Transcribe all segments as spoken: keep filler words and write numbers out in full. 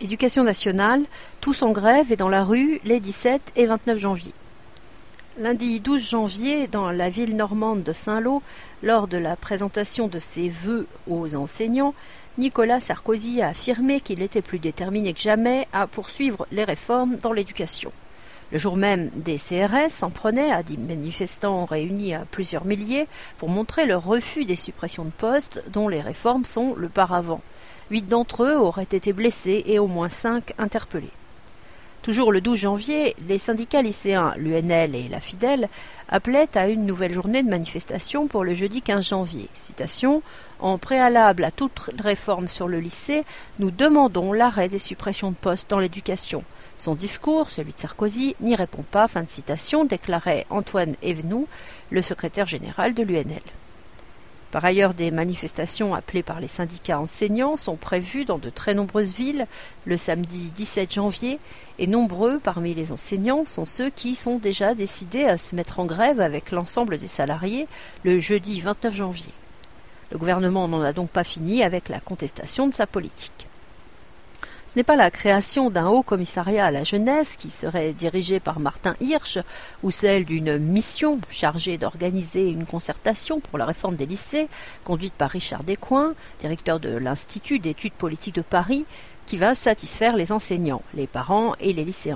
Éducation nationale, tous en grève et dans la rue les dix-sept et vingt-neuf janvier. Lundi douze janvier, dans la ville normande de Saint-Lô, lors de la présentation de ses vœux aux enseignants, Nicolas Sarkozy a affirmé qu'il était plus déterminé que jamais à poursuivre les réformes dans l'éducation. Le jour même, des C R S s'en prenaient à des manifestants réunis à plusieurs milliers pour montrer leur refus des suppressions de postes dont les réformes sont le paravent. Huit d'entre eux auraient été blessés et au moins cinq interpellés. Toujours le douze janvier, les syndicats lycéens, l'U N L et la Fidèle, appelaient à une nouvelle journée de manifestation pour le jeudi quinze janvier. Citation : « En préalable à toute réforme sur le lycée, nous demandons l'arrêt des suppressions de postes dans l'éducation. » Son discours, celui de Sarkozy, n'y répond pas, fin de citation, déclarait Antoine Evenou, le secrétaire général de l'U N L. Par ailleurs, des manifestations appelées par les syndicats enseignants sont prévues dans de très nombreuses villes le samedi dix-sept janvier, et nombreux parmi les enseignants sont ceux qui sont déjà décidés à se mettre en grève avec l'ensemble des salariés le jeudi vingt-neuf janvier. Le gouvernement n'en a donc pas fini avec la contestation de sa politique. Ce n'est pas la création d'un haut commissariat à la jeunesse qui serait dirigé par Martin Hirsch ou celle d'une mission chargée d'organiser une concertation pour la réforme des lycées conduite par Richard Descoings, directeur de l'Institut d'études politiques de Paris, qui va satisfaire les enseignants, les parents et les lycéens.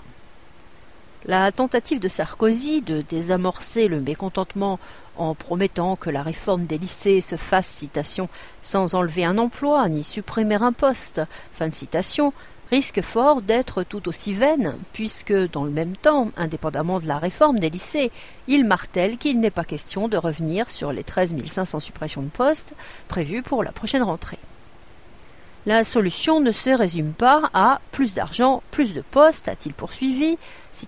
La tentative de Sarkozy de désamorcer le mécontentement en promettant que la réforme des lycées se fasse, citation, sans enlever un emploi ni supprimer un poste, fin de citation, risque fort d'être tout aussi vaine, puisque, dans le même temps, indépendamment de la réforme des lycées, il martèle qu'il n'est pas question de revenir sur les treize mille cinq cents suppressions de postes prévues pour la prochaine rentrée. La solution ne se résume pas à « plus d'argent, plus de postes », a-t-il poursuivi. Citation :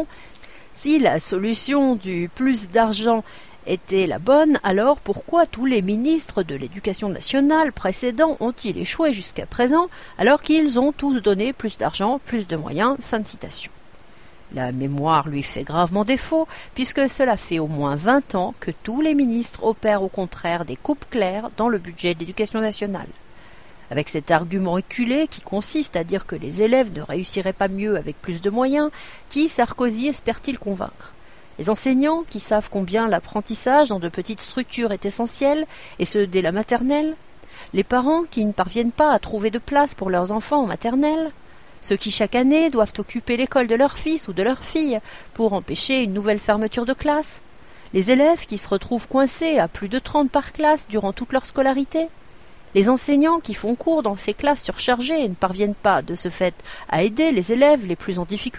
« Si la solution du plus d'argent était la bonne, alors pourquoi tous les ministres de l'Éducation nationale précédents ont-ils échoué jusqu'à présent, alors qu'ils ont tous donné plus d'argent, plus de moyens ?» Fin de citation. La mémoire lui fait gravement défaut, puisque cela fait au moins vingt ans que tous les ministres opèrent au contraire des coupes claires dans le budget de l'Éducation nationale. Avec cet argument éculé qui consiste à dire que les élèves ne réussiraient pas mieux avec plus de moyens, qui Sarkozy espère-t-il convaincre ? Les enseignants qui savent combien l'apprentissage dans de petites structures est essentiel, et ce dès la maternelle ? Les parents qui ne parviennent pas à trouver de place pour leurs enfants en maternelle ? Ceux qui chaque année doivent occuper l'école de leur fils ou de leur fille pour empêcher une nouvelle fermeture de classe ? Les élèves qui se retrouvent coincés à plus de trente par classe durant toute leur scolarité ? Les enseignants qui font cours dans ces classes surchargées et ne parviennent pas, de ce fait, à aider les élèves les plus en difficulté ?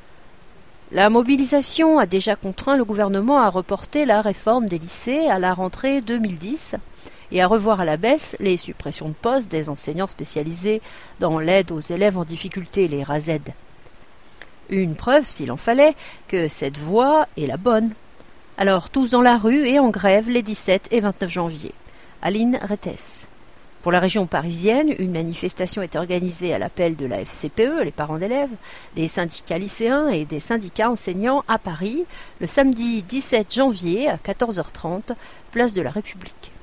La mobilisation a déjà contraint le gouvernement à reporter la réforme des lycées à la rentrée deux mille dix et à revoir à la baisse les suppressions de postes des enseignants spécialisés dans l'aide aux élèves en difficulté, les R A Z. Une preuve, s'il en fallait, que cette voie est la bonne. Alors tous dans la rue et en grève les dix-sept et vingt-neuf janvier. Aline Rettes. Pour la région parisienne, une manifestation est organisée à l'appel de la F C P E, les parents d'élèves, des syndicats lycéens et des syndicats enseignants à Paris, le samedi dix-sept janvier à quatorze heures trente, place de la République.